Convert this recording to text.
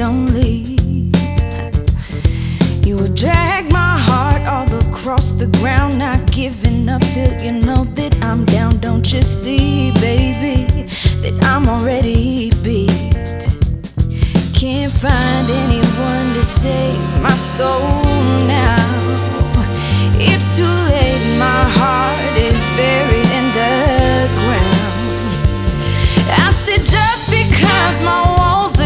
don't leave. You will drag my heart all across the ground, not giving up till you know that I'm down. Don't you see, baby, that I'm already beat? Can't find anyone to save my soul now. It's too late.